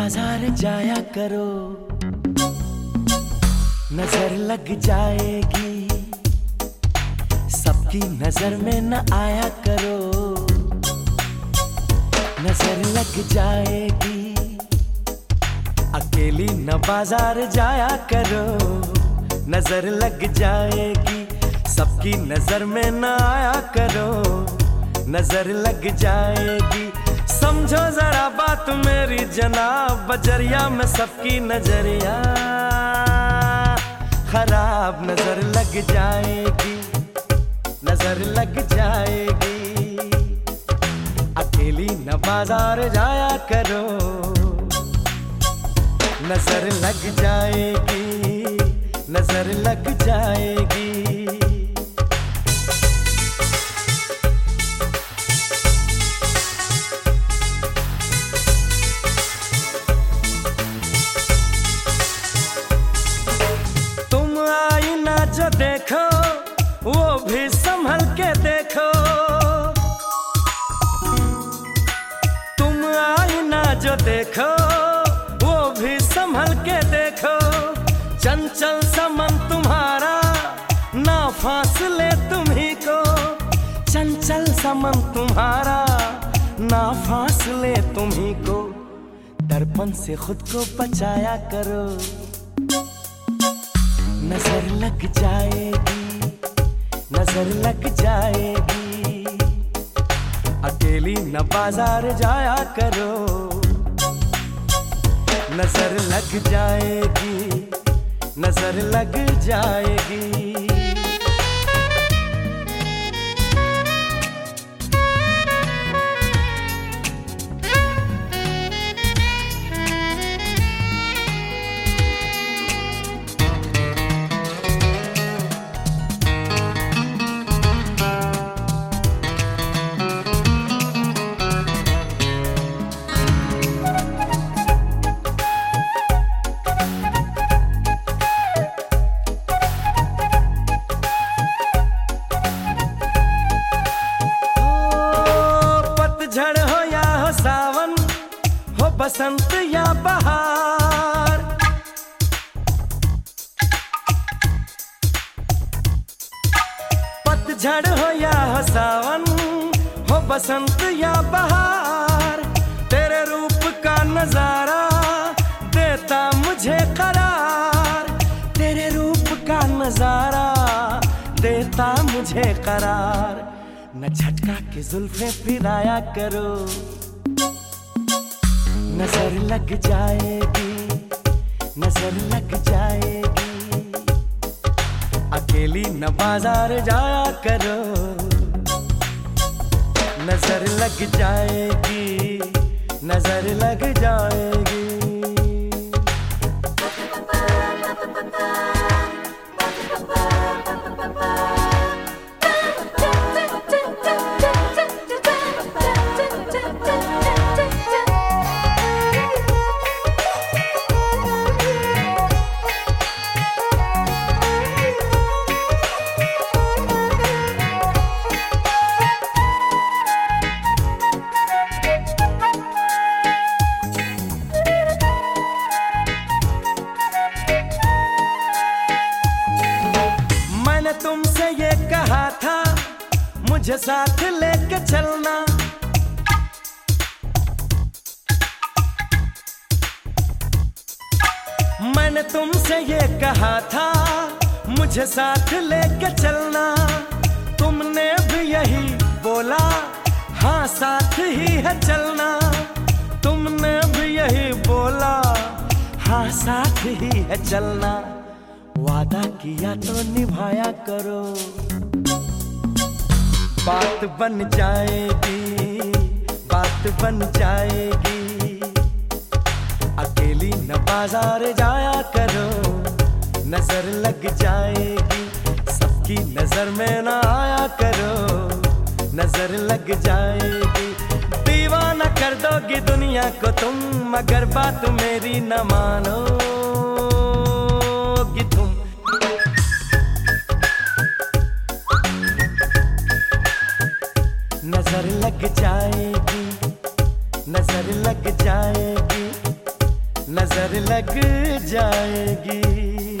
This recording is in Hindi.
बाजार जाया करो, नजर लग जाएगी, सबकी नजर में न आया करो। नजर लग जाएगी, अकेली न बाजार जाया करो। नजर लग जाएगी, सबकी नजर में न आया करो। नजर लग जाएगी, समझो जरा बात मेरी जनाब, बजरिया में सबकी नजरिया खराब। नजर लग जाएगी, नजर लग जाएगी, अकेली न बाजार जाया करो। नजर लग जाएगी, नजर लग जाएगी। जो देखो वो भी संभल के देखो, तुम आईना जो देखो वो भी संभल के देखो। चंचल समन तुम्हारा ना फासले तुम्ही को, चंचल समन तुम्हारा ना फासले तुम्ही को। दर्पण से खुद को बचाया करो, नजर लग जाएगी, नजर लग जाएगी, अकेली न बाजार जाया करो। नजर लग जाएगी, नजर लग जाएगी। पतझड़ हो या हो सावन, हो बसंत या बहार, पतझड़ हो या हो सावन, हो बसंत या बहार। तेरे रूप का नजारा देता मुझे करार, तेरे रूप का नजारा देता मुझे करार। न झटका के जुल्फे फिराया करो, नजर लग जाएगी, नजर लग जाएगी, अकेली न बाजार जाया करो। नजर लग जाएगी, नजर लग जाएगी। मैंने तुमसे ये कहा था मुझे साथ लेके चलना, मैंने तुमसे ये कहा था मुझे साथ लेके चलना। तुमने भी यही बोला, हाँ साथ ही है चलना। तुमने भी यही बोला, हाँ साथ ही है चलना। वादा किया तो निभाया करो, बात बन जाएगी, बात बन जाएगी, अकेली न बाजार जाया करो। नजर लग जाएगी, सबकी नजर में न आया करो। नजर लग जाएगी, दीवाना कर दोगी दुनिया को तुम, मगर बात मेरी न मानोगी तुम। नजर लग जाएगी, नजर लग जाएगी, नजर लग जाएगी।